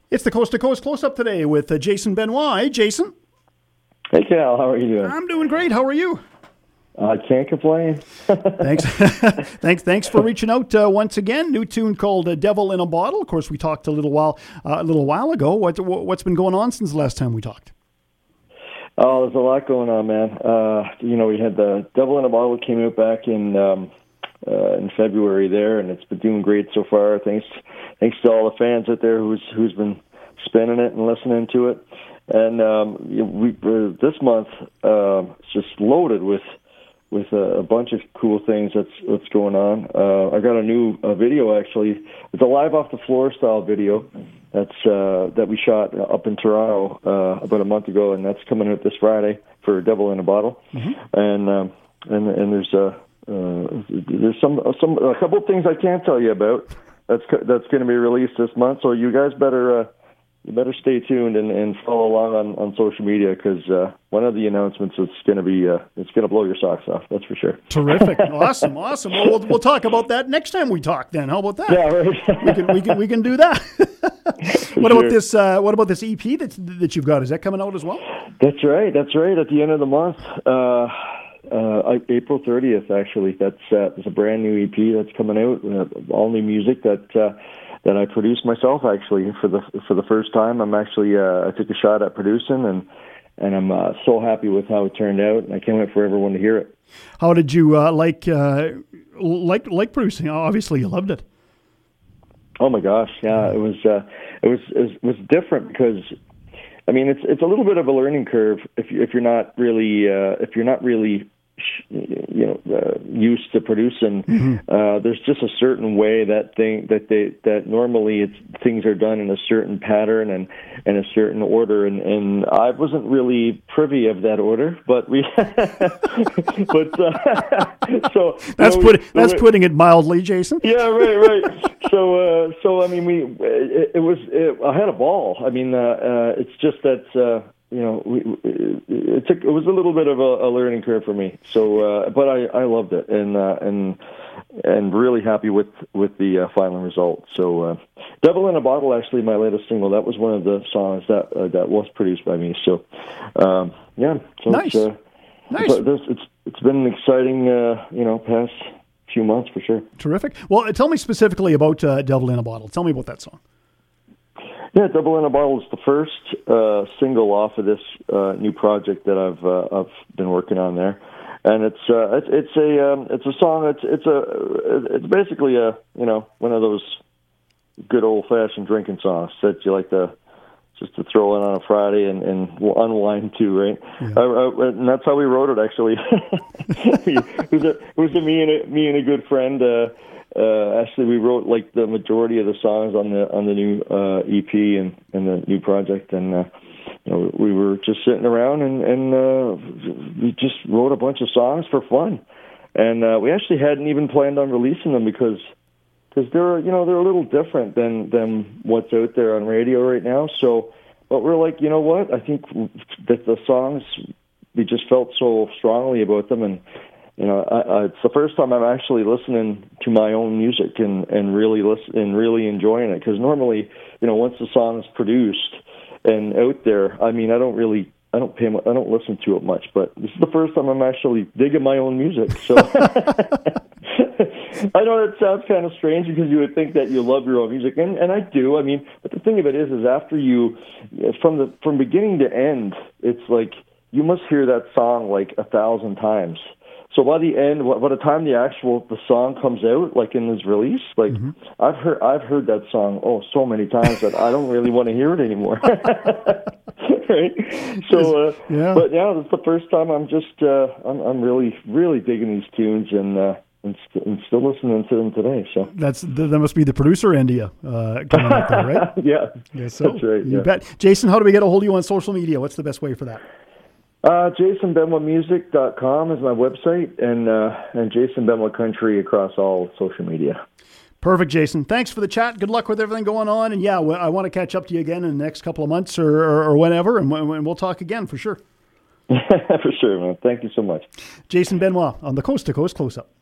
It's the Coast to Coast Close-Up today with Jason Benoit. Hey, Jason. Hey, Cal. How are you doing? I'm doing great. How are you? I can't complain. Thanks. Thanks for reaching out once again. New tune called "Devil in a Bottle." Of course, we talked a little while ago. What's been going on since the last time we talked? Oh, there's a lot going on, man. We had the "Devil in a Bottle" came out back in February there, and it's been doing great so far. Thanks to all the fans out there who's been spinning it and listening to it. And this month it's just loaded with a bunch of cool things that's going on. I got a new video, actually. It's a live off the floor style video that we shot up in Toronto about a month ago, and that's coming out this Friday for "Devil in a Bottle." Mm-hmm. And there's a couple of things I can't tell you about that's going to be released this month. So you guys better stay tuned and follow along on social media, because one of the announcements is going to be it's going to blow your socks off. That's for sure. Terrific, awesome. Well, we'll talk about that next time we talk. Then how about that? Yeah, right. we can do that. What about this EP that you've got? Is that coming out as well? That's right. At the end of the month, April 30th. Actually, that's a brand new EP that's coming out. All new music that I produced myself, actually, for the first time. I'm actually I took a shot at producing, and I'm so happy with how it turned out, and I can't wait for everyone to hear it. How did you like producing? Obviously, you loved it. Oh my gosh, yeah, it was different because, I mean, it's a little bit of a learning curve if you're not really used to producing. Mm-hmm. There's just a certain way that normally things are done in a certain pattern and in a certain order, and I wasn't really privy of that order, but so that's putting it mildly, Jason. Yeah, right. So I mean, I had a ball. I mean, it's just that. It was a little bit of a learning curve for me. So, but I loved it, and really happy with the final result. So, "Devil in a Bottle," actually my latest single, that was one of the songs that was produced by me. So, yeah. So nice. Nice. It's been an exciting, past few months for sure. Terrific. Well, tell me specifically about "Devil in a Bottle." Tell me about that song. Yeah, "Devil in a Bottle" is the first single off of this new project that I've been working on there, and it's a song. It's basically one of those good old fashioned drinking songs that you like to throw in on a Friday and unwind to, right? Yeah. And that's how we wrote it, actually. it was me and a good friend. Actually, we wrote like the majority of the songs on the new EP and the new project, and we were just sitting around and we just wrote a bunch of songs for fun, and we actually hadn't even planned on releasing them because they're a little different than what's out there on radio right now. So, but we're like, you know what? I think that the songs, we just felt so strongly about them, and it's the first time I'm actually listening to my own music and really enjoying it. Because normally, once the song's produced and out there, I mean, I don't listen to it much. But this is the first time I'm actually digging my own music. So I know it sounds kind of strange because you would think that you love your own music, and I do. I mean, but the thing of it is after you, from beginning to end, it's like you must hear that song like 1,000 times. So by the end, by the time the song comes out, like in this release, like mm-hmm. I've heard that song so many times that I don't really want to hear it anymore. Right? So, yeah. But yeah, it's the first time I'm just I'm really digging these tunes and still listening to them today. So that must be the producer India coming out there, right? Yeah, so, that's right. You bet. Jason, how do we get a hold of you on social media? What's the best way for that? JasonBenoitMusic.com is my website, and Jason Benoit Country across all social media. Perfect, Jason. Thanks for the chat. Good luck with everything going on. And yeah, I want to catch up to you again in the next couple of months or whenever, and we'll talk again for sure. For sure, man. Thank you so much. Jason Benoit on the Coast to Coast Close-Up.